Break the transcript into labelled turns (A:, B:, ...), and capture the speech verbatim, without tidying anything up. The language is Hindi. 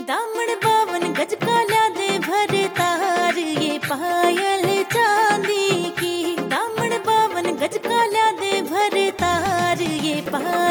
A: दामन बावन गज का ला दे भर तार, ये पायल चांदी की। दामन बावन गज का ला दे भर तार, ये पायल